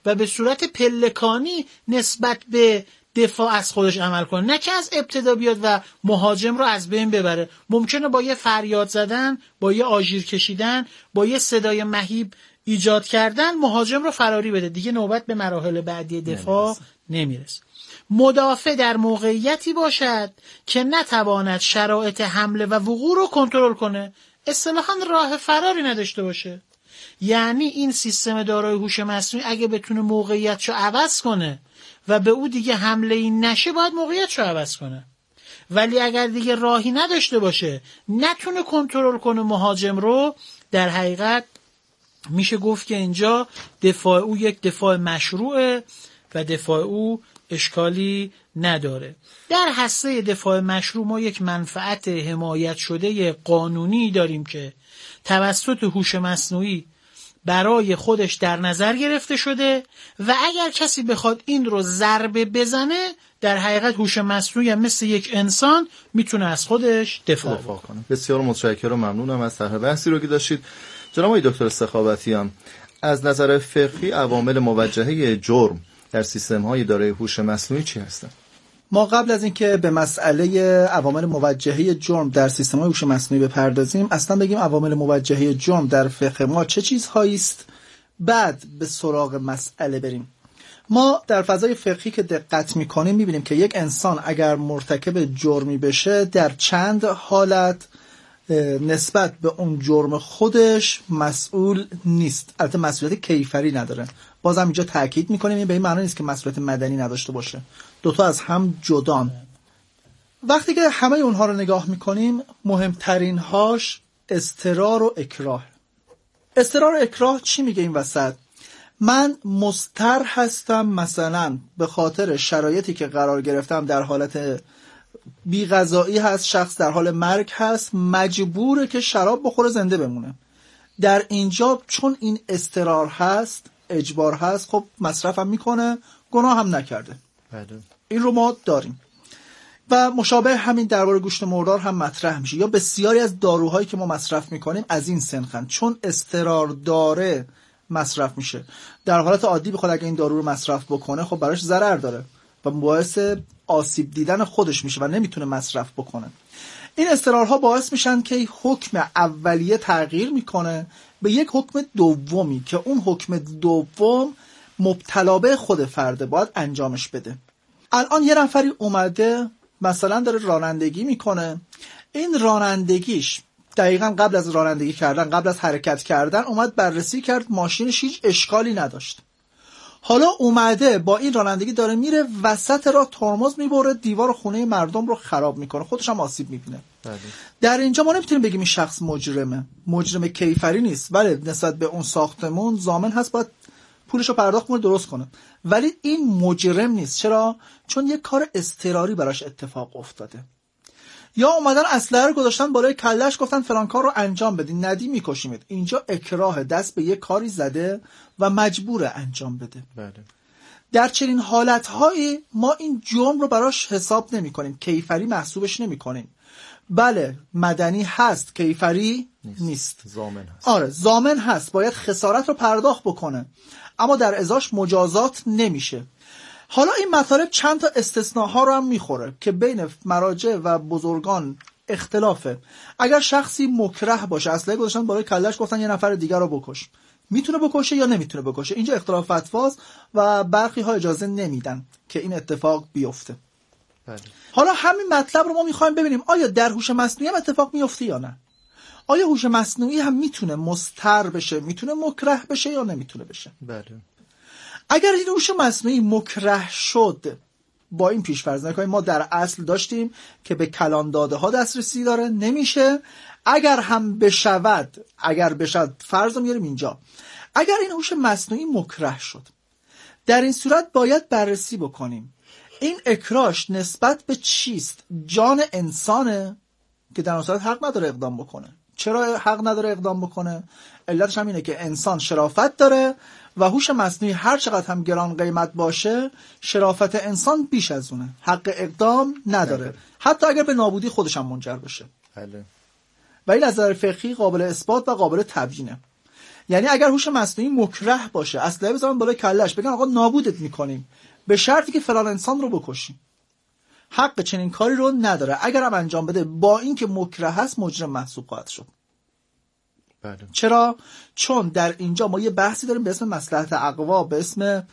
و به صورت پلکانی نسبت به دفاع از خودش عمل کنه، نه که از ابتدا بیاد و مهاجم رو از بین ببره. ممکنه با یه فریاد زدن، با یه آژیر کشیدن، با یه صدای مهیب ایجاد کردن مهاجم رو فراری بده، دیگه نوبت به مراحل بعدی دفاع نمیرسه. مدافع در موقعیتی باشد که نتواند شرایط حمله و وقوع رو کنترل کنه، اصطلاحاً راه فراری نداشته باشه. یعنی این سیستم دارای هوش مصنوعی اگه بتونه موقعیتشو عوض کنه و به او دیگه حمله ای نشه، باید موقعیتشو عوض کنه. ولی اگر دیگه راهی نداشته باشه، نتونه کنترل کنه مهاجم رو، در حقیقت میشه گفت که اینجا دفاع او یک دفاع مشروعه و دفاع او اشکالی نداره. در هسته دفاع مشروع ما یک منفعت حمایت شده قانونی داریم که توسط هوش مصنوعی برای خودش در نظر گرفته شده و اگر کسی بخواد این رو ضربه بزنه، در حقیقت هوش مصنوعی مثل یک انسان میتونه از خودش دفاع کنه. بسیار متشکرم و ممنونم از طرح بحثی رو که داشتید. جناب آقای دکتر سخاوتیان، از نظر فقهی عوامل موجهه جرم در سیستم‌های دارای هوش مصنوعی چی هستند؟ ما قبل از اینکه به مسئله عوامل موجهه جرم در سیستم‌های هوش مصنوعی بپردازیم، اصلا بگیم عوامل موجهه جرم در فقه ما چه چیزهایی است، بعد به سراغ مسئله بریم. ما در فضای فقهی که دقت می‌کنیم می‌بینیم که یک انسان اگر مرتکب جرمی بشه، در چند حالت نسبت به اون جرم خودش مسئول نیست. البته مسئولیت کیفری نداره. بازم اینجا تاکید میکنیم این به این معنی نیست که مسئولیت مدنی نداشته باشه. دوتا از هم جدان. وقتی که همه اونها رو نگاه میکنیم، مهمترین هاش اضطرار و اکراه. اضطرار و اکراه چی میگه این وسط؟ من مضطر هستم مثلا به خاطر شرایطی که قرار گرفتم، در حالت بی غذایی هست، شخص در حال مرگ هست، مجبوره که شراب بخوره زنده بمونه. در اینجا چون این اضطرار هست، اجبار هست، خب مصرف هم میکنه، گناه هم نکرده. این رو ما داریم و مشابه همین درباره گوشت مردار هم مطرح میشه، یا بسیاری از داروهایی که ما مصرف میکنیم از این سنخن، چون اضطرار داره مصرف میشه. در حالت عادی بخواد اگه این دارو رو مصرف بکنه، خب براش ضرر داره و باعث آسیب دیدن خودش میشه و نمیتونه مصرف بکنه. این اضطرارها باعث میشن که حکم اولیه تغییر میکنه به یک حکم دومی که اون حکم دوم مبتلا به خود فرده باید انجامش بده. الان یه نفری اومده مثلا داره رانندگی میکنه، این رانندگیش دقیقاً قبل از رانندگی کردن، قبل از حرکت کردن اومد بررسی کرد، ماشینش هیچ اشکالی نداشت. حالا اومده با این رانندگی داره میره، وسط راه ترمز میبره، دیوار خونه مردم رو خراب میکنه، خودش هم آسیب میبینه. در اینجا ما نمیتونیم بگیم این شخص مجرمه. مجرم کیفری نیست، ولی نسبت به اون ساختمون ضامن هست باید پولش رو پرداخت کنه، درست کنه، ولی این مجرم نیست. چرا؟ چون یک کار اضطراری براش اتفاق افتاده. یا اومدن اسلحه رو گذاشتن بالای کلهش، گفتن فلان کار رو انجام بدین، ندی میکشیمت. اینجا اکراه، دست به یک کاری زده و مجبور انجام بده. بله. در چنین حالتهایی ما این جرم رو براش حساب نمی کنیم، کیفری محسوبش نمی کنیم. بله مدنی هست، کیفری نیست. ضامن هست. آره ضامن هست، باید خسارت رو پرداخت بکنه، اما در ازاش مجازات نمیشه. حالا این مطالب چند تا استثناءها رو هم میخوره که بین مراجع و بزرگان اختلافه. اگر شخصی مکره باشه، اسلحه گذاشتن بالای کلهش گفتن یه نفر دیگر رو بکش، میتونه بکشه یا نمیتونه بکشه؟ اینجا اختلاف فتواست و برخی ها اجازه نمیدن که این اتفاق بیفته. بله. حالا همین مطلب رو ما میخوایم ببینیم آیا در هوش مصنوعی هم اتفاق میفته یا نه. آیا هوش مصنوعی هم میتونه مضطر بشه، میتونه مکره بشه یا نمیتونه بشه؟ بله. اگر این هوش مصنوعی مکره شد، با این پیش‌فرض نکنیم ما در اصل داشتیم که به کلان داده ها دسترسی داره، نمیشه. اگر هم بشود، اگر بشد، فرض رو میاریم اینجا، اگر این هوش مصنوعی مکره شد، در این صورت باید بررسی بکنیم این اکراهش نسبت به چیست؟ جان انسانه که در اون صورت حق نداره اقدام بکنه. چرا حق نداره اقدام بکنه؟ علتش هم اینه که انسان شرافت داره و هوش مصنوعی هر چقدر هم گران قیمت باشه، شرافت انسان بیش از اونه، حق اقدام نداره، حتی اگر به نابودی خودش هم منجر بشه. بله. و این از نظر فقهی قابل اثبات و قابل تبیینه. یعنی اگر هوش مصنوعی مکره باشه، اسلحه بزنن بالای کله‌اش بگن آقا نابودت میکنیم به شرطی که فلان انسان رو بکشیم، حق چنین کاری رو نداره. اگر هم انجام بده با اینکه مکره هست مجرم محسوب خواهد شد. بله. چرا؟ چون در اینجا ما یه بحثی داریم به اسم مصلحت اقوا، به اسم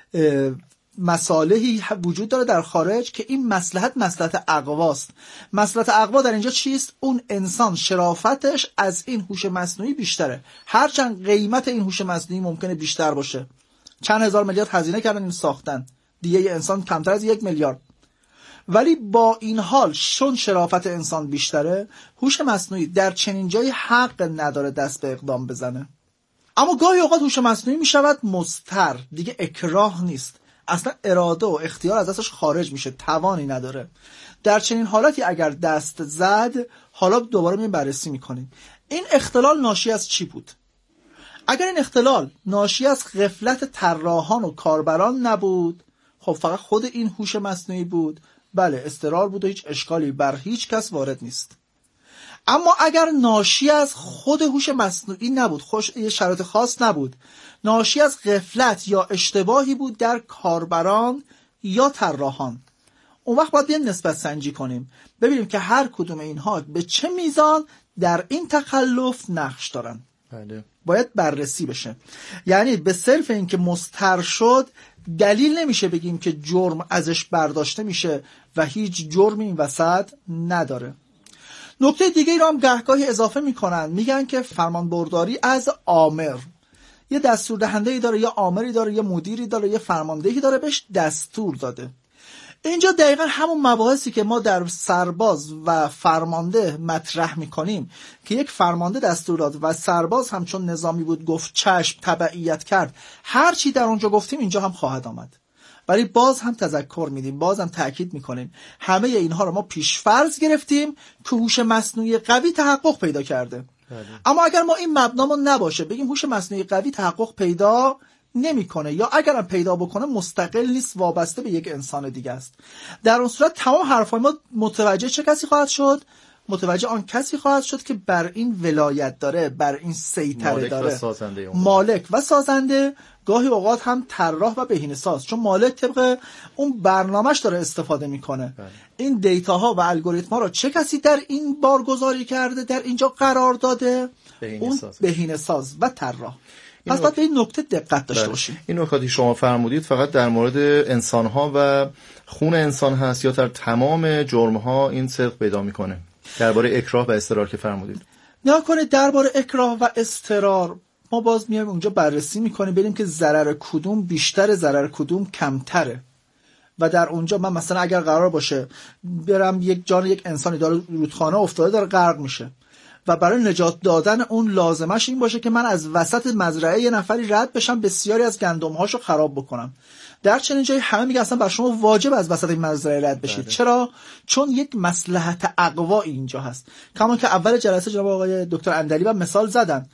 مصالحی وجود داره در خارج که این مصلحت اقواست. مصلحت اقوا در اینجا چیست؟ اون انسان شرافتش از این هوش مصنوعی بیشتره، هرچند قیمت این هوش مصنوعی ممکنه بیشتر باشه. چند هزار میلیارد هزینه کردن این ساختن، دیگه انسان کمتر از 1 میلیارد. ولی با این حال چون شرافت انسان بیشتره، هوش مصنوعی در چنین جایی حق نداره دست به اقدام بزنه. اما گاهی اوقات هوش مصنوعی میشود مضطر، دیگه اکراه نیست، اصلا اراده و اختیار از دستش خارج میشه، توانی نداره. در چنین حالتی اگر دست زد، حالا دوباره می بررسی میکنیم این اختلال ناشی از چی بود. اگر این اختلال ناشی از غفلت طراحان و کاربران نبود، خب فقط خود این هوش مصنوعی بود، بله اضطرار بود و هیچ اشکالی بر هیچ کس وارد نیست. اما اگر ناشی از خود هوش مصنوعی نبود، یه شرایط خاص نبود، ناشی از غفلت یا اشتباهی بود در کاربران یا طراحان، اون وقت باید بیایم نسبت سنجی کنیم، ببینیم که هر کدوم اینها به چه میزان در این تخلف نقش دارن. بله. باید بررسی بشه. یعنی به صرف اینکه مضطر شد دلیل نمیشه بگیم که جرم ازش برداشته میشه و هیچ جرمی این وسط نداره. نکته دیگه رو هم گهگاهی اضافه میکنن، میگن که فرمانبرداری از آمر، یه دستور دهنده‌ای داره، یه آمری داره، یه مدیری داره، یه فرماندهی داره بهش دستور داده. اینجا دقیقا همون مباحثی که ما در سرباز و فرمانده مطرح میکنیم که یک فرمانده دستور داد و سرباز هم چون نظامی بود گفت چشم، تبعیت کرد، هر چی در اونجا گفتیم اینجا هم خواهد آمد. ولی باز هم تذکر میدیم، باز هم تأکید میکنیم همه اینها رو ما پیشفرض گرفتیم که هوش مصنوعی قوی تحقق پیدا کرده. اما اگر ما این مبنامون نباشه بگیم هوش مصنوعی قوی تحقق پیدا نمیکنه، یا اگرم پیدا بکنه مستقل نیست، وابسته به یک انسان دیگه است، در اون صورت تمام حرفای ما متوجه چه کسی خواهد شد؟ متوجه آن کسی خواهد شد که بر این ولایت داره، بر این سیطره داره، مالک و سازنده، گاهی اوقات هم طراح و بهینه ساز، چون مالک طبق اون برنامهش داره استفاده میکنه. این دیتاها و الگوریتم‌ها رو چه کسی در این بارگذاری کرده، در اینجا قرار داده؟ اون بهینه ساز و طراح. پس باید به این نکته دقت داشته باشیم. این نکاتی شما فرمودید فقط در مورد انسان‌ها و خون انسان هست یا در تمام جرم‌ها این صدق پیدا میکنه؟ درباره اکراه و اضطرار که فرمودید، نه کنه درباره اکراه و اضطرار ما باز میایم اونجا بررسی میکنیم ببینیم که ضرر کدوم بیشتره، ضرر کدوم کمتره. و در اونجا من مثلا اگر قرار باشه برم یک جان یک انسانی داره رودخانه افتاده داره غرق میشه و برای نجات دادن اون لازمش این باشه که من از وسط مزرعه یه نفری رد بشم بسیاری از گندم‌هاشو خراب بکنم، در چنین جایی همه میگن اصلا بر شما واجب از وسط این مزرعه رد بشید. چرا؟ چون یک مصلحت اقوا اینجا هست. کما که اول جلسه جناب آقای دکتر اندلی مثال زدن،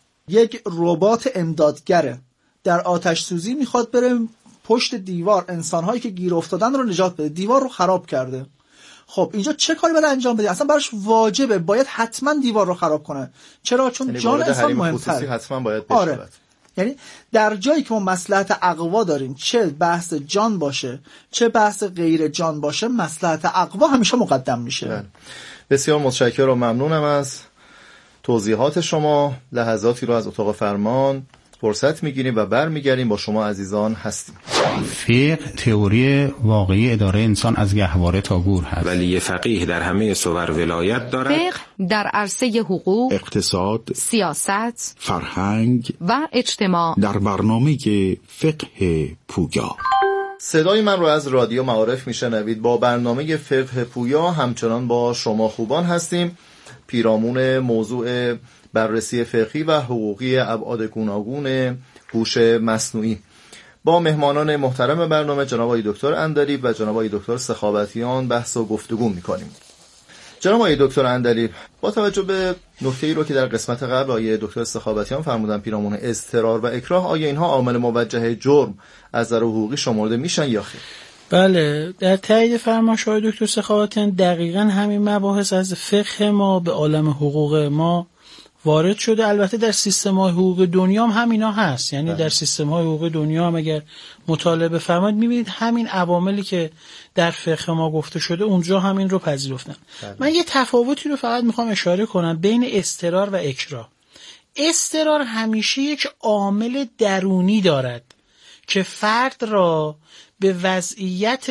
یک ربات امدادگره در آتش سوزی میخواد بره پشت دیوار انسان‌هایی که گیر افتادن رو نجات بده، دیوار رو خراب کرده. خب اینجا چه کاری باید انجام بده؟ اصلا براش واجبه، باید حتما دیوار رو خراب کنه. چرا؟ چون جان انسان مهم‌تره. حتما باید بشه. آره. یعنی در جایی که ما مصلحت اقوا داریم، چه بحث جان باشه چه بحث غیر جان باشه، مصلحت اقوا همیشه مقدم میشه. بسیار متشکرم و ممنونم از توضیحات شما. لحظاتی رو از اتاق فرمان فرصت میگیریم و برمیگردیم با شما عزیزان هستیم. فقه تئوری واقعی اداره انسان از گهواره تا گور هست، ولی یه فقیه در همه صور ولایت دارد. فقه در عرصه حقوق، اقتصاد، سیاست، فرهنگ و اجتماع در برنامه فقه پویا. صدای من رو از رادیو معارف میشنوید. با برنامه فقه پویا همچنان با شما خوبان هستیم. پیرامون موضوع بررسی فقهی و حقوقی ابعاد گوناگون هوش مصنوعی با مهمانان محترم برنامه جناب آقای دکتر اندلیب و جناب آقای دکتر سخاوتیان بحث و گفتگو می‌کنیم. جناب آقای دکتر اندلیب، با توجه به نکته‌ای رو که در قسمت قبل آقای دکتر سخاوتیان فرمودن پیرامون اضطرار و اکراه، آیا اینها عامل موجه جرم از نظر حقوقی شمرده میشن یا خیر؟ بله، در تایید فرمایش آقای دکتر سخاوتیان دقیقاً همین مباحث از فقه ما به عالم حقوق ما وارد شده. البته در سیستم‌های حقوقی دنیا هم همینا هست، یعنی در سیستم‌های حقوقی دنیا هم اگر مطالعه بفرمایید می‌بینید همین عواملی که در فقه ما گفته شده اونجا همین رو پذیرفتن. من یه تفاوتی رو فقط میخوام اشاره کنم بین اضطرار و اکراه. اضطرار همیشه یک عامل درونی دارد که فرد را به وضعیت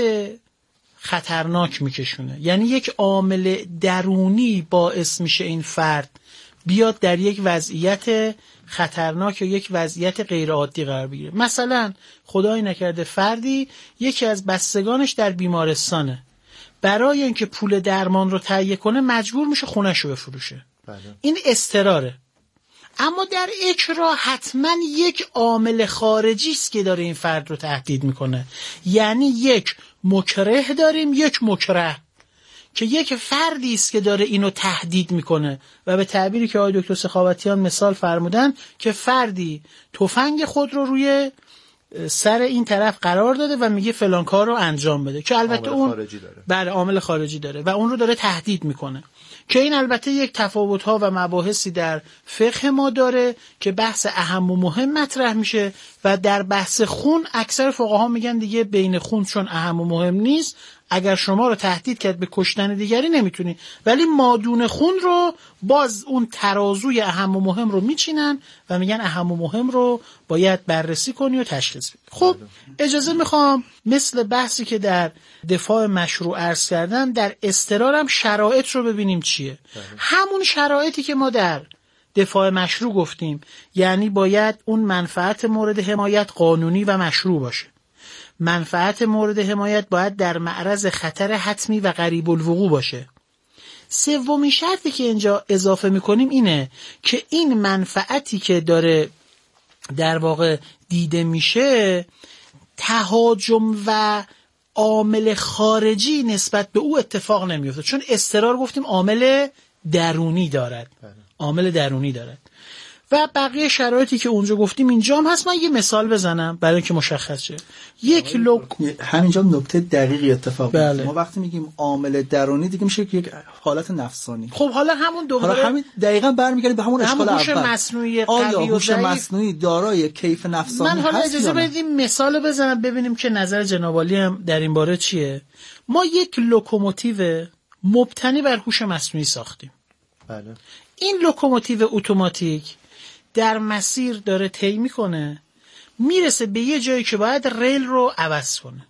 خطرناک میکشونه، یعنی یک عامل درونی باعث میشه این فرد بیاد در یک وضعیت خطرناک یا یک وضعیت غیر عادی قرار بگیره. مثلا خدای نکرده فردی یکی از بستگانش در بیمارستانه، برای اینکه پول درمان رو تهیه کنه مجبور میشه خونش رو بفروشه. این اضطراره. اما در اکراه حتما یک عامل خارجی است که داره این فرد رو تهدید میکنه، یعنی یک مکره داریم، یک مکره، که یک فردی است که داره اینو تهدید میکنه و به تعبیری که آقای دکتر سخاوتیان مثال فرمودن که فردی تفنگ خود رو روی سر این طرف قرار داده و میگه فلان کار رو انجام بده، که البته اون بله عامل خارجی داره و اون رو داره تهدید میکنه، که این البته یک تفاوت‌ها و مباحثی در فقه ما داره که بحث اهم و مهم مطرح میشه و در بحث خون اکثر فقها میگن دیگه بین خون چون اهم و مهم نیست، اگر شما رو تهدید کرد به کشتن دیگری نمیتونی، ولی مادون خون رو باز اون ترازوی اهم و مهم رو میچینن و میگن اهم و مهم رو باید بررسی کنی و تشخیص بدی. خب اجازه میخوام مثل بحثی که در دفاع مشروع عرض کردن در اضطرار هم شرایط رو ببینیم چیه. همون شرایطی که ما در دفاع مشروع گفتیم، یعنی باید اون منفعت مورد حمایت قانونی و مشروع باشه. منفعت مورد حمایت باید در معرض خطر حتمی و قریب الوقوع باشه. سومین شرطی که اینجا اضافه میکنیم اینه که این منفعتی که داره در واقع دیده میشه تهاجم و عامل خارجی نسبت به او اتفاق نمیفته، چون اضطرار گفتیم عامل درونی دارد، عامل درونی دارد و بقیه شرایطی که اونجا گفتیم اینجا هم هست. من یه مثال بزنم برای اینکه مشخص شه. همینجا نکته دقیقی اتفاق بله. ما وقتی میگیم عامل درونی دیگه میشه یک حالت نفسانی. خب حالا همون دوباره همین دقیقاً برمیگردیم به همون اشکال هوش اول. مصنوعی آیا قوی و هوش ضعیف مصنوعی دارای کیف نفسانی هست؟ من حالا اجازه بدید مثال بزنم ببینیم که نظر جناب عالی هم در این باره چیه. ما یک لوکوموتیو مبتنی بر هوش مصنوعی ساختیم. بله. این لوکوموتیو اتوماتیک در مسیر داره طی میکنه، میرسه به یه جایی که باید ریل رو عوض کنه.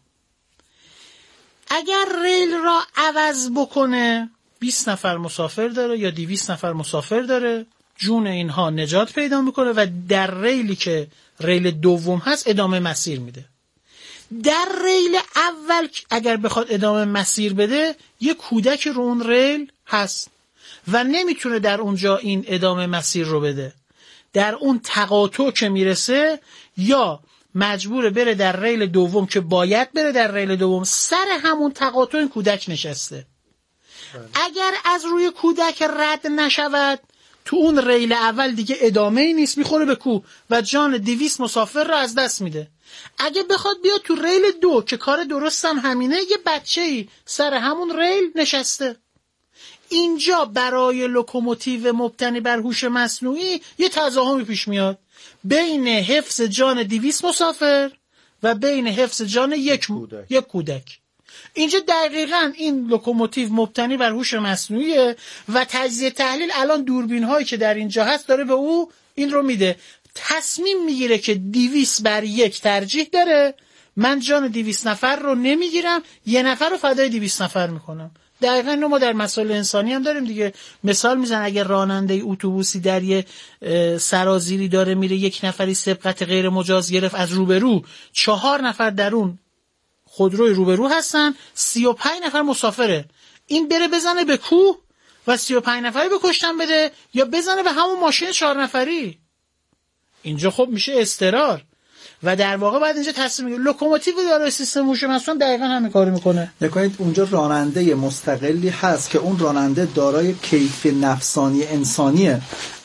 اگر ریل را عوض بکنه 20 نفر مسافر داره یا 200 نفر مسافر داره، جون اینها نجات پیدا میکنه و در ریلی که ریل دوم هست ادامه مسیر میده. در ریل اول اگر بخواد ادامه مسیر بده یه کودک رو اون ریل هست و نمیتونه در اونجا این ادامه مسیر رو بده. در اون تقاطع که میرسه یا مجبوره بره در ریل دوم که باید بره در ریل دوم، سر همون تقاطع این کودک نشسته. اگر از روی کودک رد نشود تو اون ریل اول دیگه ادامه ای نیست، میخوره به کوه و جان 200 مسافر رو از دست میده. اگه بخواد بیاد تو ریل دو که کار درست هم همینه، یه بچه‌ای سر همون ریل نشسته. اینجا برای لوکوموتیو مبتنی بر هوش مصنوعی یه تضاهمی پیش میاد بین حفظ جان 200 مسافر و بین حفظ جان یک کودک. اینجا دقیقاً این لوکوموتیو مبتنی بر هوش مصنوعیه و تجزیه تحلیل الان دوربین هایی که در اینجا هست داره به او این رو میده، تصمیم میگیره که 200 بر 1 ترجیح داره، من جان 200 نفر رو نمیگیرم، یه نفر رو فدای 200 نفر میکنم. دقیقاً اینو ما در مسائل انسانی هم داریم دیگه. مثال میزن اگر راننده اتوبوسی در یه سرازیری داره میره، یک نفری سبقت غیر مجاز گرفت از روبرو، 4 نفر در اون خودروی روبرو هستن، 35 نفر مسافره، این بره بزنه به کوه و 35 نفری به کشتن بده یا بزنه به همون ماشین 4 نفری؟ اینجا خب میشه اضطرار و در واقع بعد اینجا تصمیم میگیره. لوکوموتیو داره سیستم هوش مصنوعی دقیقاً همین کارو میکنه. نکنید اونجا راننده مستقلی هست که اون راننده دارای کیف نفسانی انسانیه،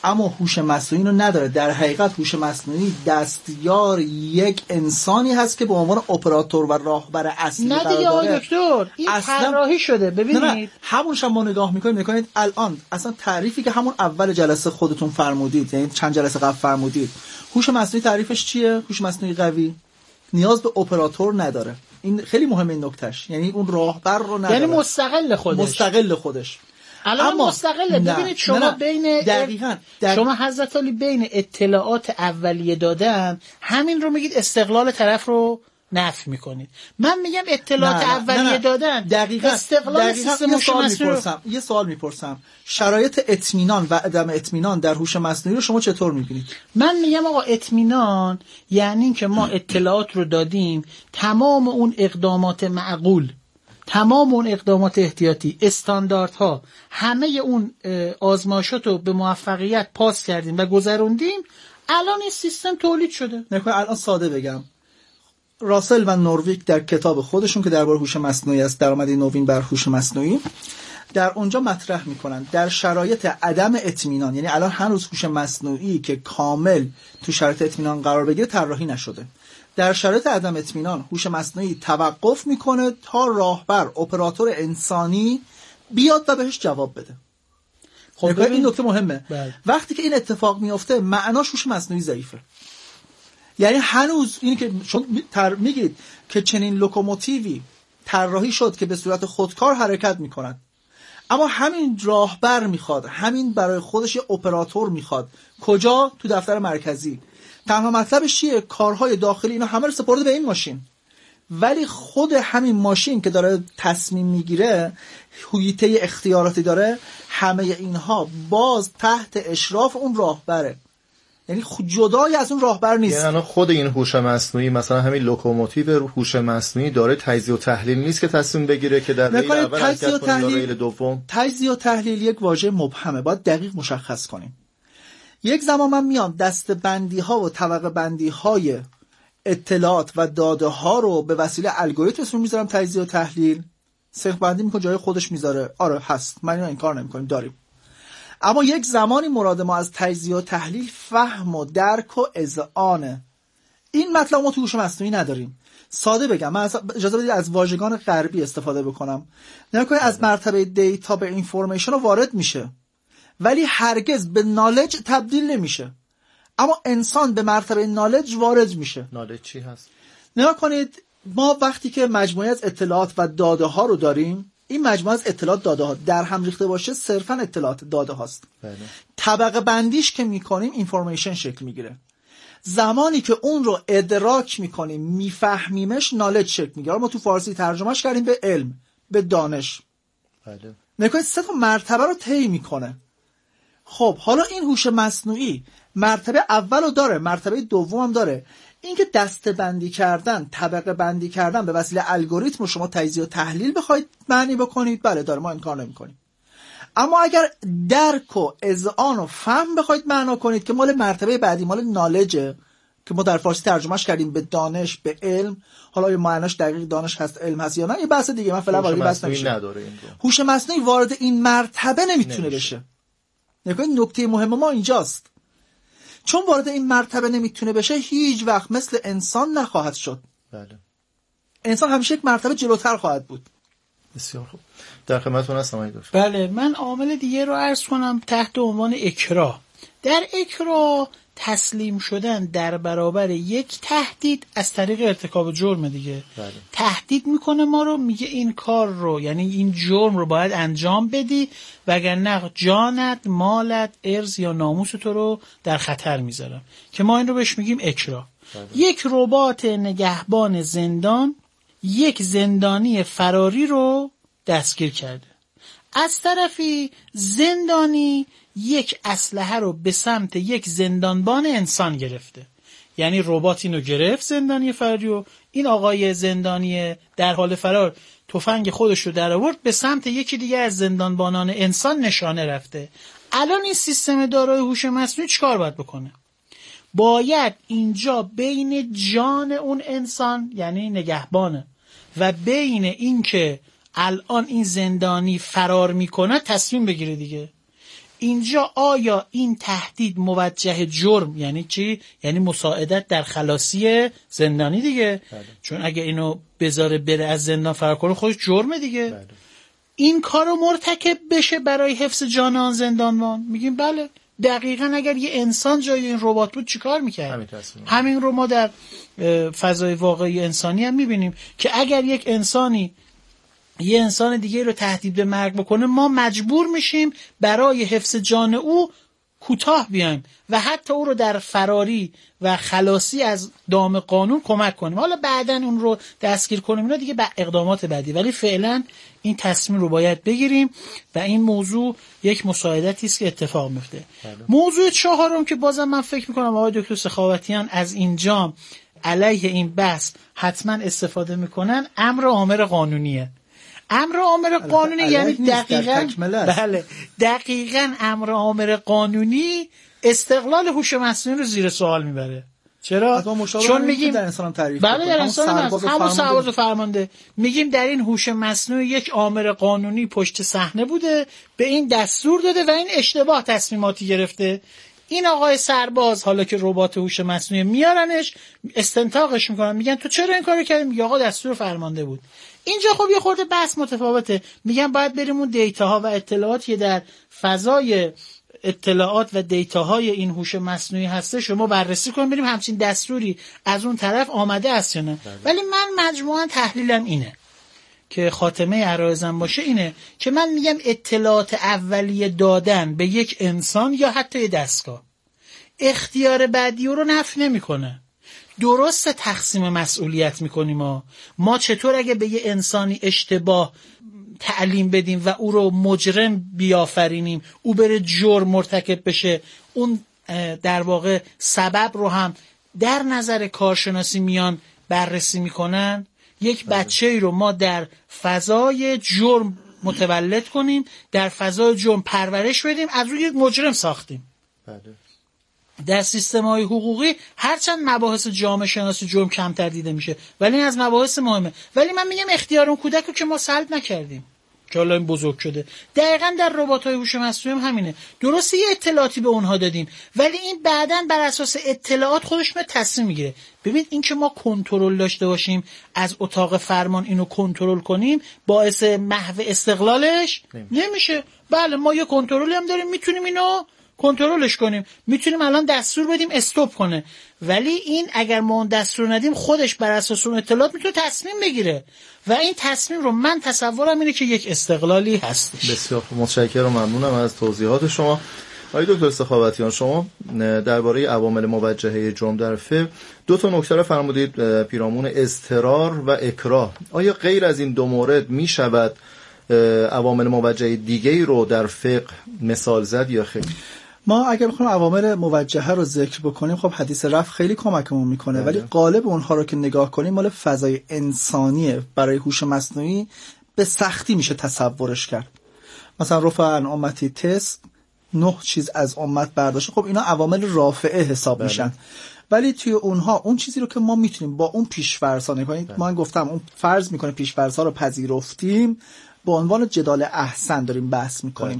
اما هوش مصنوعی رو نداره. در حقیقت هوش مصنوعی دستیار یک انسانی هست که به عنوان اپراتور و راهبر اصلی قرار داره. نه دیگه آقای دکتر، این طراحی شده. ببینید نه همونش هم ما نگاه میکنید الان اصلا تعریفی که همون اول جلسه خودتون فرمودید، یعنی چند جلسه قبل فرمودید، هوش مصنوعی تعریفش چیه؟ هوش مصنوعی قوی نیاز به اپراتور نداره. این خیلی مهمه این نکتهش، یعنی اون راهبر رو نداره، یعنی مستقل خودش. الان مستقله. ببینید شما بین دقیقاً شما حضرت علی بین اطلاعات اولیه دادن همین رو میگید استقلال طرف رو نفی میکنید. من میگم اطلاعات اولیه دادن دقیقاً استقلال سیستم هوش مصنوعی. یه سوال میپرسم، شرایط اطمینان و عدم اطمینان در هوش مصنوعی رو شما چطور میبینید؟ من میگم آقا اطمینان یعنی این که ما اطلاعات رو دادیم، تمام اون اقدامات معقول، تمام اون اقدامات احتیاطی، استانداردها، همه اون آزمایشات رو به موفقیت پاس کردیم و گذروندیم، الان این سیستم تولید شده. نکنه الان ساده بگم، راسل و نورویک در کتاب خودشون که درباره هوش مصنوعی است، درآمد نوین بر هوش مصنوعی، در اونجا مطرح میکنن در شرایط عدم اطمینان، یعنی الان هنوز هوش مصنوعی که کامل تو شرایط اطمینان قرار بگیره طراحی نشده، در شرایط عدم اطمینان هوش مصنوعی توقف میکنه تا راهبر اپراتور انسانی بیاد و بهش جواب بده. خب این نکته مهمه. وقتی که این اتفاق میفته معناش هوش مصنوعی ضعیفه. یعنی هنوز اینی که شما میگید که چنین لوکوموتیوی طراحی شد که به صورت خودکار حرکت میکنند، اما همین راهبر میخواد، همین برای خودش یه اپراتور میخواد. کجا؟ تو دفتر مرکزی. تنها مطلبش چیه؟ کارهای داخلی اینا همه رو سپرده به این ماشین، ولی خود همین ماشین که داره تصمیم میگیره، هویته اختیاراتی داره، همه اینها باز تحت اشراف اون راهبره، یعنی جدای از اون راهبر نیست. یعنی خود این هوش مصنوعی، مثلا همین لوکوموتیو هوش مصنوعی داره تجزیه و تحلیل نیست که تصمیم بگیره که در ریل اول حرکت کنه یا ریل دوم. تجزیه و تحلیل یک واژه مبهمه، باید دقیق مشخص کنیم. یک زمان من میام دسته‌بندی ها و طبقه بندی های اطلاعات و داده ها رو به وسیله الگوریتم میذارم تجزیه و تحلیل، صفر بندی میکنه جای خودش میذاره. آره هست، من اینو انکار نمیکنیم، داریم. اما یک زمانی مراد ما از تجزیه و تحلیل فهم و درک و اذعانه. این مطلب ما تو هوش مصنوعی نداریم. ساده بگم، من اجازه بدید از واژگان غربی استفاده بکنم. نکنید از مرتبه دیتا به اینفورمیشن وارد میشه، ولی هرگز به نالج تبدیل نمیشه. اما انسان به مرتبه نالج وارد میشه. نالج چی هست؟ نگاه کنید، ما وقتی که مجموعه از اطلاعات و داده ها رو داریم، این مجموعه از اطلاعات داده ها در هم ریخته باشه صرفا اطلاعات داده هاست. بله. طبقه بندیش که میکنیم اینفورمیشن شکل میگیره. زمانی که اون رو ادراک میکنیم، میفهمیمش، نالج شکل میگیره. ما تو فارسی ترجمهش کردیم به علم، به دانش. بله. نکنید سه تا مرتبه رو طی میکنه. خب حالا این هوش مصنوعی مرتبه اول رو داره، مرتبه دوم هم داره. این که دسته بندی کردن، طبقه بندی کردن به وسیله الگوریتم رو شما تجزیه و تحلیل بخواید معنی بکنید، بله داره، ما انکار نمی‌کنیم. اما اگر درک و اذعان و فهم بخواید معنا کنید که مال مرتبه بعدی، مال نالجه که ما در فارسی ترجمهش کردیم به دانش، به علم، حالا یه معناش دقیق دانش هست، علم هست یا نه، یه بحث دیگه، من فعلا وارد بحث نمیشم. هوش مصنوعی وارد این مرتبه نمیتونه بشه. نکنید نکته مهم ما اینجاست. چون وارد این مرتبه نمیتونه بشه، هیچ وقت مثل انسان نخواهد شد. بله. انسان همیشه یک مرتبه جلوتر خواهد بود. بسیار خوب. در خدمتتون هستم آقای دکتر. بله، من عامل دیگه رو عرض کنم تحت عنوان اکراه. در اکراه تسلیم شدن در برابر یک تهدید از طریق ارتکاب جرم دیگه. بله. تهدید میکنه ما رو، میگه این کار رو، یعنی این جرم رو باید انجام بدی وگرنه جانت، مالت، ارز یا ناموس تو رو در خطر میذارم، که ما این رو بهش میگیم اکراه. بله. یک ربات نگهبان زندان یک زندانی فراری رو دستگیر کرده. از طرفی زندانی یک اسلحه رو به سمت یک زندانبان انسان گرفته. یعنی ربات اینو گرفت، زندانی فراری، و این آقای زندانی در حال فرار تفنگ خودش رو در آورد به سمت یکی دیگه از زندانبانان انسان نشانه رفته. الان این سیستم دارای هوش مصنوعی چیکار باید بکنه؟ باید اینجا بین جان اون انسان، یعنی نگهبانه، و بین این که الان این زندانی فرار میکنه تصمیم بگیره دیگه. اینجا آیا این تهدید موجه جرم یعنی چی؟ یعنی مساعدت در خلاصی زندانی دیگه. چون اگه اینو بذاره بره از زندان فرار کنه خودش جرمه دیگه. این کارو مرتکب بشه برای حفظ جان آن زندانبان؟ میگیم بله. دقیقاً اگر یه انسان جای این ربات بود چیکار میکرد؟ همین رو ما در فضای واقعی انسانی هم میبینیم که اگر یک انسانی یه انسان دیگه رو تهدید به مرگ بکنه ما مجبور میشیم برای حفظ جان او کوتاه بیایم و حتی او رو در فراری و خلاصی از دام قانون کمک کنیم. حالا بعداً اون رو دستگیر کنیم اینا دیگه اقدامات بعدی، ولی فعلا این تصمیم رو باید بگیریم و این موضوع یک مساعدتی است که اتفاق میفته. موضوع چهارم که بازم من فکر میکنم آقای دکتر سخاوتیان از اینجا علیه این بحث حتما استفاده میکنن، امر عامر قانونیه. امر عامر قانونی یعنی دقیقاً امر عامر قانونی استقلال هوش مصنوعی رو زیر سوال میبره. چرا؟ چون میگیم در انسان تعریف بله در انسان همون سرباز و فرمانده میگیم در این هوش مصنوعی یک عامل قانونی پشت صحنه بوده، به این دستور داده و این اشتباه تصمیماتی گرفته. این آقای سرباز حالا که ربات هوش مصنوعی میارنش استنتاقش میکنن، میگن تو چرا این کارو کردی؟ میگه آقا دستور فرمانده بود. اینجا خب یه خورده بحث متفاوته. میگن باید بریم اون دیتاها و اطلاعاتی در فضای اطلاعات و دیتاهای این هوش مصنوعی هسته شما بررسی کنیم بریم همچین دستوری از اون طرف آمده است یا نه. ولی من مجموعاً تحلیلم اینه که خاتمه عرایزم باشه اینه که من میگم اطلاعات اولیه دادن به یک انسان یا حتی یه دستگاه اختیار بعدی رو نفی نمیکنه. درست تقسیم مسئولیت میکنیم ما چطور اگه به یه انسانی اشتباه تعلیم بدیم و او رو مجرم بیافرینیم او بره جرم مرتکب بشه، اون در واقع سبب رو هم در نظر کارشناسی میان بررسی میکنن. یک بچه‌ای رو ما در فضای جرم متولد کنیم، در فضای جرم پرورش بدیم، از روی یک مجرم ساختیم. در سیستم‌های حقوقی هرچند مباحث جامعه شناسی جرم کمتر دیده میشه ولی این از مباحث مهمه. ولی من میگم اختیار اون کودک رو که ما سلب نکردیم که حالا این بزرگ شده. دقیقاً در ربات‌های هوش مصنوعی هم همینه. درسته یه اطلاعاتی به اونها دادیم ولی این بعداً بر اساس اطلاعات خودش به تصمیم میگیره. ببین این که ما کنترل داشته باشیم از اتاق فرمان اینو کنترل کنیم باعث محو استقلالش نمیشه. بله ما یه کنترلی هم داریم میتونیم اینو کنترلش کنیم، میتونیم الان دستور بدیم استاپ کنه، ولی این اگر ما اون دستور ندیم خودش بر اساس اون اطلاعات میتونه تصمیم بگیره و این تصمیم رو من تصورم اینه که یک استقلالی هستش. بسیار متشکرم و ممنونم از توضیحات شما. آقای دکتر سخاوتیان شما درباره عوامل موجهه جرم در فقه دو تا نکته رو فرمودید، پیرامون اضطرار و اکراه. آیا غیر از این دو مورد میشود عوامل موجهه دیگه‌ای رو در فقه مثال زد یا خیر؟ ما اگر بخوایم عوامل موجهه رو ذکر بکنیم خب حدیث رفع خیلی کمکمون میکنه ولی قالب اونها رو که نگاه کنیم مال فضای انسانیه. برای هوش مصنوعی به سختی میشه تصورش کرد. مثلا رفع عن امتی تست 9 چیز از امت برداشت، خب اینا عوامل رافعه حساب میشن ولی توی اونها اون چیزی رو که ما میتونیم با اون پیش‌فرض‌ها نکنیم، من گفتم اون فرض میکنه پیش‌فرض‌ها رو پذیرفتیم، به عنوان جدال احسن داریم بحث میکنیم.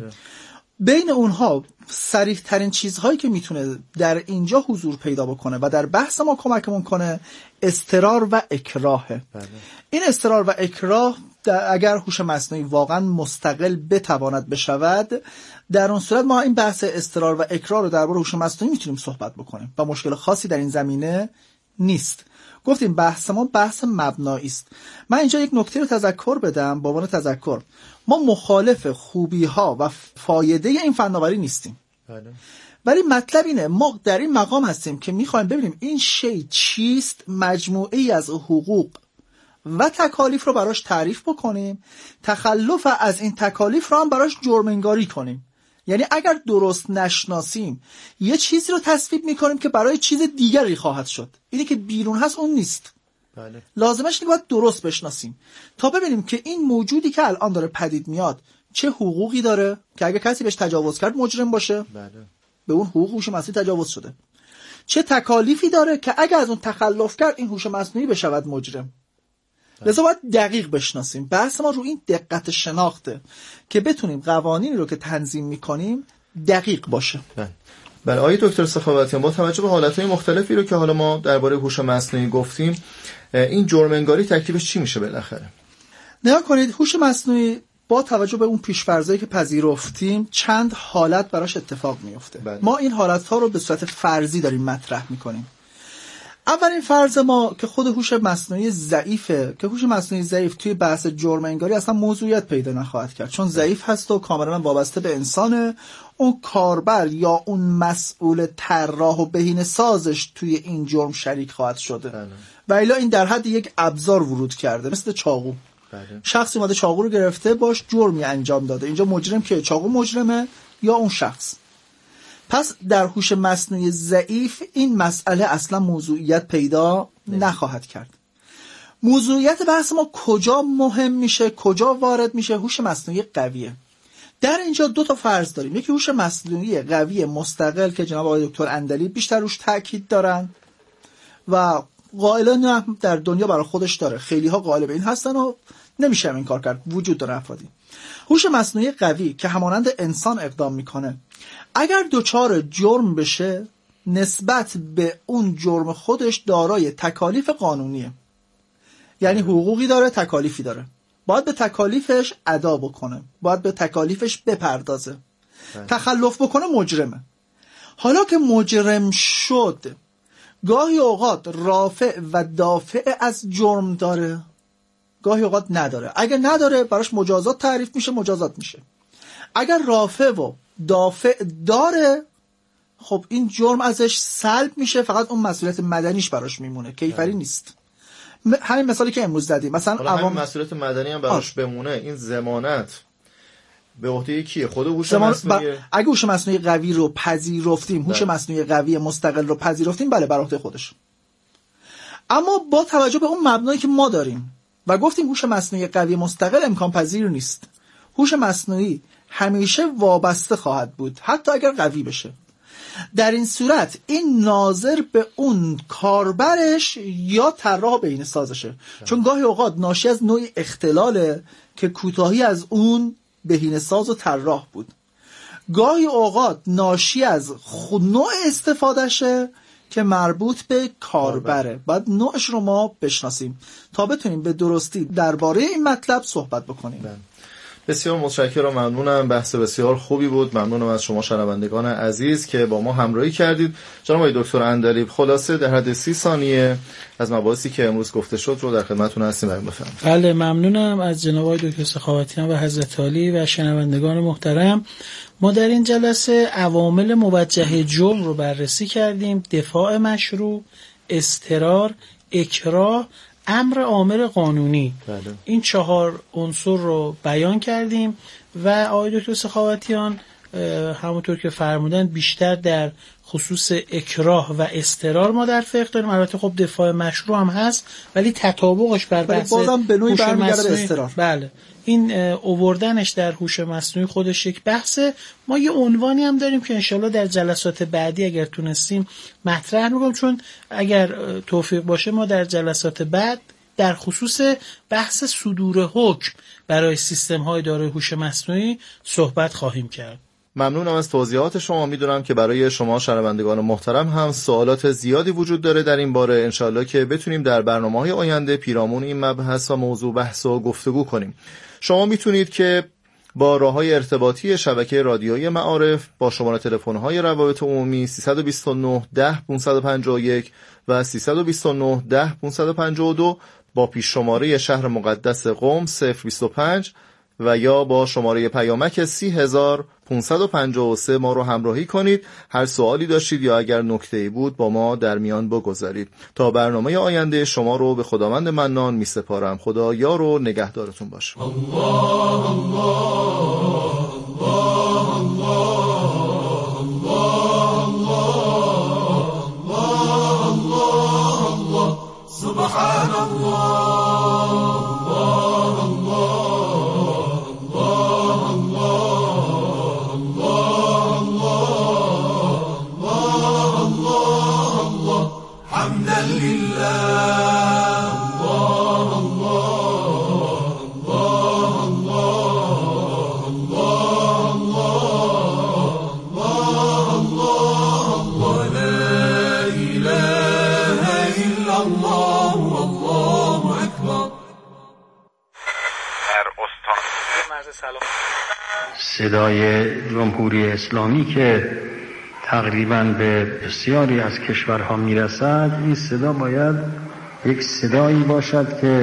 بین اونها صریح ترین چیزهایی که میتونه در اینجا حضور پیدا بکنه و در بحث ما کمکمون کنه اضطرار و اکراهه. این اضطرار و اکراه اگر هوش مصنوعی واقعا مستقل بتواند بشود در اون صورت ما این بحث اضطرار و اکراه رو درباره هوش مصنوعی میتونیم صحبت بکنیم و مشکل خاصی در این زمینه نیست. گفتیم بحث ما بحث مبنایی است. من اینجا یک نکته رو تذکر بدم. به عنوان تذکر ما مخالف خوبی ها و فایده این فناوری نیستیم ولی مطلب اینه ما در این مقام هستیم که میخوایم ببینیم این شی چیست، مجموعه‌ای از حقوق و تکالیف رو براش تعریف بکنیم، تخلف از این تکالیف رو هم براش جرم انگاری کنیم. یعنی اگر درست نشناسیم یه چیزی رو تصویب میکنیم که برای چیز دیگری خواهد شد، اینی که بیرون هست اون نیست. لازمش اینه باید درست بشناسیم تا ببینیم که این موجودی که الان داره پدید میاد چه حقوقی داره که اگه کسی بهش تجاوز کرد مجرم باشه، به اون حقوق هوش مصنوعی تجاوز شده، چه تکالیفی داره که اگه از اون تخلف کرد این هوش مصنوعی بشود مجرم. لذا باید دقیق بشناسیم. بحث ما رو این دقت شناخته که بتونیم قوانینی رو که تنظیم میکنیم دقیق باشه. بله آقای دکتر سخاوتیان، با توجه به حالتهای مختلفی رو که حالا ما درباره هوش مصنوعی گفتیم، این جرم انگاری تکلیفش چی میشه بالاخره؟ نگاه کنید، هوش مصنوعی با توجه به اون پیش‌فرضایی که پذیرفتیم چند حالت براش اتفاق میفته. ما این حالت‌ها رو به صورت فرضی داریم مطرح میکنیم. اولین فرض ما که خود هوش مصنوعی ضعیفه، که هوش مصنوعی ضعیف توی بحث جرم انگاری اصلا موضوعیت پیدا نخواهد کرد، چون ضعیف هست و کاملا وابسته به انسانه. اون کاربر یا اون مسئول طراح و بهینه سازش توی این جرم شریک خواهد شده و الا این در حد یک ابزار ورود کرده، مثل چاقو. شخصی اومده چاقو رو گرفته، باش جرمی انجام داده. اینجا مجرم که چاقو مجرمه یا اون شخص. پس در هوش مصنوعی ضعیف این مسئله اصلا موضوعیت پیدا نخواهد کرد. موضوعیت بحث ما کجا مهم میشه، کجا وارد میشه؟ هوش مصنوعی قویه. در اینجا دو تا فرض داریم. یکی هوش مصنوعی قوی مستقل که جناب آقای دکتر اندلی بیشتر روش تاکید دارن و قائلان در دنیا برای خودش داره، خیلی ها قائل به این هستن و نمیشه این کار کرد، وجود داره افرادی. هوش مصنوعی قوی که همانند انسان اقدام میکنه، اگر دچار جرم بشه نسبت به اون جرم خودش دارای تکالیف قانونیه، یعنی حقوقی داره، تکالیفی داره، باید به تکالیفش ادا بکنه، باید به تکالیفش بپردازه. تخلف بکنه مجرمه. حالا که مجرم شد، گاهی اوقات رافع و دافع از جرم داره، گاهی اوقات نداره. اگر نداره براش مجازات تعریف میشه، مجازات میشه. اگر رافع و دافع داره، خب این جرم ازش سلب میشه، فقط اون مسئولیت مدنیش براش میمونه، کیفری نیست. همین مثالی که امروز زدیم، مثلا همین مسئولیت مدنی هم براش بمونه، این ضمانت به عهده کیه؟ خود هوش مصنوعی. اگه هوش مصنوعی قوی رو پذیرفتیم، هوش مصنوعی قوی مستقل رو پذیرفتیم، بله بر عهده خودش. اما با توجه به اون مبنایی که ما داریم و گفتیم هوش مصنوعی قوی مستقل امکان پذیر نیست، هوش مصنوعی همیشه وابسته خواهد بود حتی اگر قوی بشه. در این صورت این ناظر به اون کاربرش یا طراح بهینه سازشه، چون گاهی اوقات ناشی از نوع اختلاله که کوتاهی از اون بهینه ساز و طراح بود، گاهی اوقات ناشی از نوع استفادهشه که مربوط به کاربره. باید نوعش رو ما بشناسیم تا بتونیم به درستی درباره این مطلب صحبت بکنیم. بسیار متشکرم، ممنونم. بحث بسیار خوبی بود. ممنونم از شما شنوندگان عزیز که با ما همراهی کردید. جناب آقای دکتر اندلیب، خلاصه در حد 30 ثانیه از مباحثی که امروز گفته شد رو در خدمتتون هستیم. بفرمایید. بله، ممنونم از جناب آقای دکتر سخاوتیان و حضرت عالی و شنوندگان محترم. ما در این جلسه عوامل موجه جرم رو بررسی کردیم: دفاع مشروع، اضطرار، اکراه، امر عامل قانونی. بله. این 4 عنصر رو بیان کردیم و آقای دکتر سخاوتیان همونطور که فرمودن بیشتر در خصوص اکراه و اضطرار ما در فقه داریم. البته خب دفاع مشروع هم هست ولی تطابقش بر بحث بازم به نوعی برمیگرده به اضطرار. بله، این اووردنش در هوش مصنوعی خودش یک بحثه. ما یه عنوانی هم داریم که انشالله در جلسات بعدی اگر تونستیم مطرح میکنم، چون اگر توفیق باشه ما در جلسات بعد در خصوص بحث صدور حکم برای سیستم های دارای هوش مصنوعی صحبت خواهیم کرد. ممنونم از توضیحات شما. میدونم که برای شما شنوندگان محترم هم سوالات زیادی وجود داره در این باره. انشالله که بتونیم در برنامه‌های آینده پیرامون این مبحث و موضوع بحث و گفتگو کنیم. شما میتونید که با راه‌های ارتباطی شبکه رادیویی معارف با شماره تلفن‌های روابط عمومی 329 10 551 و 329 10 552 با پیش شماره شهر مقدس قم 025 و یا با شماره پیامک 30553 ما رو همراهی کنید. هر سوالی داشتید یا اگر نکته‌ای بود با ما در میان بگذارید. تا برنامه آینده شما رو به خداوند منان می سپارم. خدا یار و نگهدارتون باشه. الله الله سبحان الله. سلام. صدای جمهوری اسلامی که تقریباً به بسیاری از کشورها میرسد، این صدا باید یک صدایی باشد که